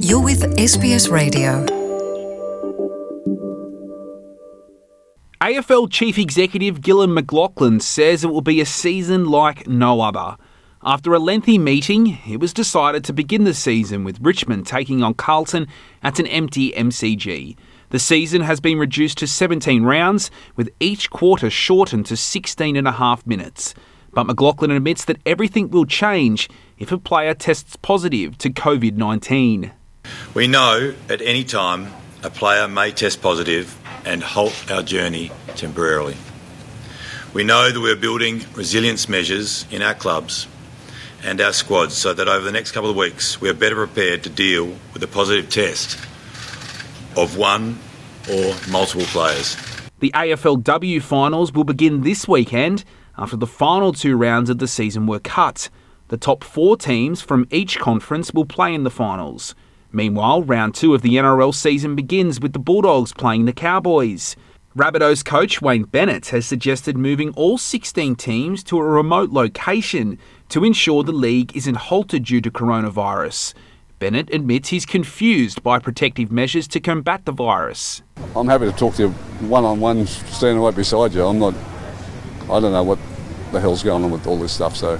You're with SBS Radio. AFL Chief Executive Gillon McLachlan says it will be a season like no other. After a lengthy meeting, it was decided to begin the season with Richmond taking on Carlton at an empty MCG. The season has been reduced to 17 rounds, with each quarter shortened to 16.5 minutes. But McLachlan admits that everything will change if a player tests positive to COVID-19. We know at any time a player may test positive and halt our journey temporarily. We know that we're building resilience measures in our clubs and our squads so that over the next couple of weeks we are better prepared to deal with a positive test of one or multiple players. The AFLW finals will begin this weekend after the final two rounds of the season were cut. The top 4 teams from each conference will play in the finals. Meanwhile, round 2 of the NRL season begins with the Bulldogs playing the Cowboys. Rabbitohs coach Wayne Bennett has suggested moving all 16 teams to a remote location to ensure the league isn't halted due to coronavirus. Bennett admits he's confused by protective measures to combat the virus. I'm happy to talk to you one-on-one, standing right beside you. I don't know what the hell's going on with all this stuff, so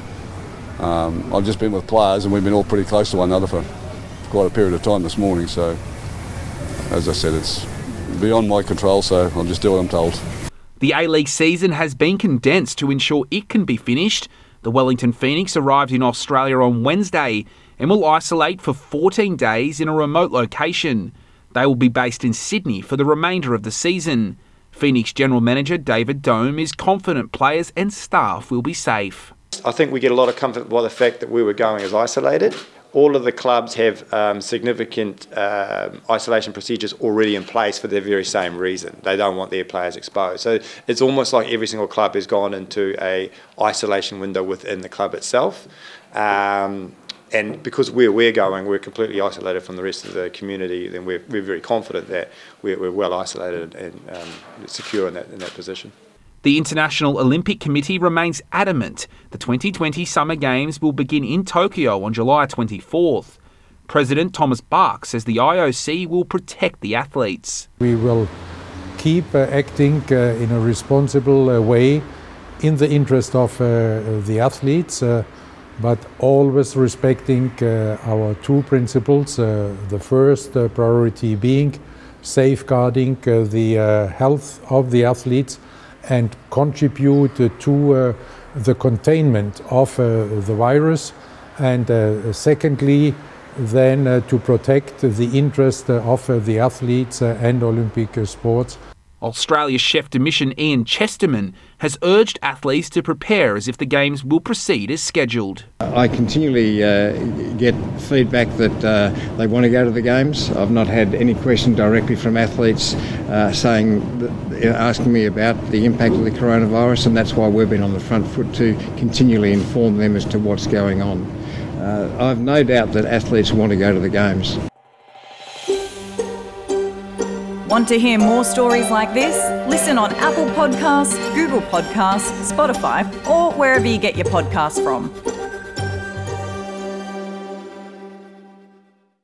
I've just been with players and we've been all pretty close to one another for quite a period of time this morning, so as I said, it's beyond my control, so I'll just do what I'm told. The A-League season has been condensed to ensure it can be finished. The Wellington Phoenix arrived in Australia on Wednesday and will isolate for 14 days in a remote location. They will be based in Sydney for the remainder of the season. Phoenix General Manager David Dome is confident players and staff will be safe. I think we get a lot of comfort by the fact that we were going as isolated. All of the clubs have significant isolation procedures already in place for the very same reason. They don't want their players exposed. So it's almost like every single club has gone into a isolation window within the club itself. And because we're going, we're completely isolated from the rest of the community, then we're very confident that we're well isolated and secure in that position. The International Olympic Committee remains adamant the 2020 Summer Games will begin in Tokyo on July 24th. President Thomas Bach says the IOC will protect the athletes. We will keep acting in a responsible way in the interest of the athletes, but always respecting our 2 principles. The first priority being safeguarding the health of the athletes and contribute to the containment of the virus, and secondly then to protect the interest of the athletes and Olympic sports. Australia's chef de mission Ian Chesterman has urged athletes to prepare as if the Games will proceed as scheduled. I continually get feedback that they want to go to the Games. I've not had any question directly from athletes asking me about the impact of the coronavirus, and that's why we've been on the front foot to continually inform them as to what's going on. I've no doubt that athletes want to go to the Games. Want to hear more stories like this? Listen on Apple Podcasts, Google Podcasts, Spotify, or wherever you get your podcasts from.